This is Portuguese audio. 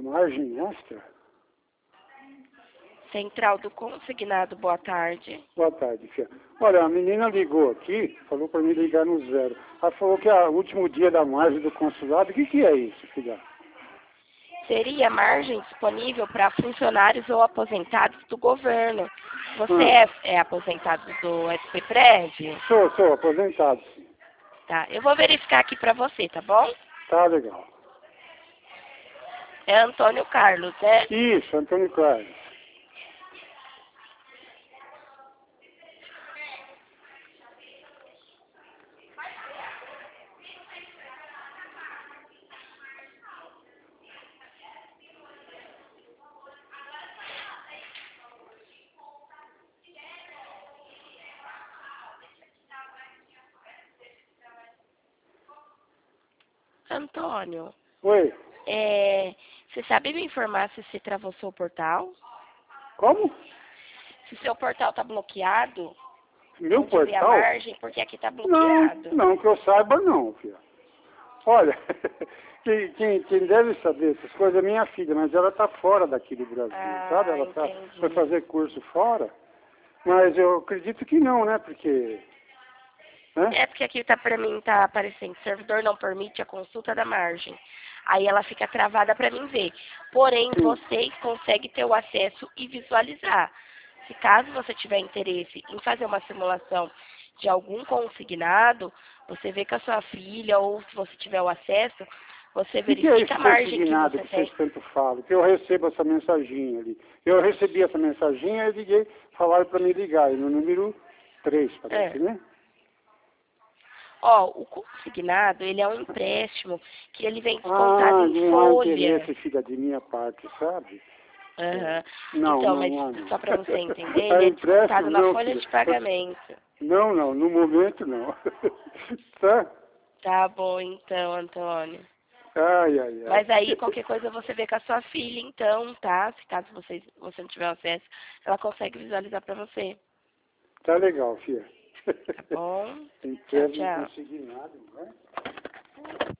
Margem extra? Central do Consignado, boa tarde. Boa tarde, filha. Olha, a menina ligou aqui, falou para mim ligar no 0. Ela falou que é o último dia da margem do consulado. O que é isso, filha? Seria margem disponível para funcionários ou aposentados do governo. Você é aposentado do SP-Prévio? Sou aposentado, sim. Tá, eu vou verificar aqui para você, tá bom? Tá legal. É Antônio Carlos, né? Isso, Antônio Carlos. Antônio, Oi, você sabe me informar se você travou seu portal? como? Se seu portal está bloqueado, Meu onde vê a portal? margem, porque aqui está bloqueado. Não, que eu saiba não, filha. Olha, quem deve saber essas coisas é minha filha, mas ela está fora daqui do Brasil, sabe? Ela foi fazer curso fora, mas eu acredito que não, né? Porque... Né? É porque aqui para mim tá aparecendo, o servidor não permite a consulta da margem. Aí ela fica travada para mim ver. Porém, você consegue ter o acesso e visualizar. Se caso você tiver interesse em fazer uma simulação de algum consignado, você vê com a sua filha, ou se você tiver o acesso, você verifica a margem que você tem. Vocês tanto falam, que eu recebo essa mensaginha ali. Eu recebi essa mensaginha e liguei, falaram para me ligar, e no número 3, parece, né? Ó, o consignado, ele é um empréstimo que ele vem descontado em não há folha. interesse, filha, de minha parte, sabe? Não, então, mas só para você entender, ele é descontado na folha de pagamento. Não, no momento não. Tá? Tá bom, então, Antônio. Ai. Mas aí, qualquer coisa você vê com a sua filha, então, tá? Se caso você não tiver acesso, ela consegue visualizar para você. Tá legal, filha. Tá bom? Em breve Tchau. não consegui nada, não é?